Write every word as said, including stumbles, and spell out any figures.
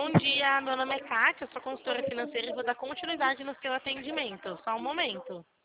Bom dia, meu nome é Kátia, sou consultora financeira e vou dar continuidade no seu atendimento. Só um momento.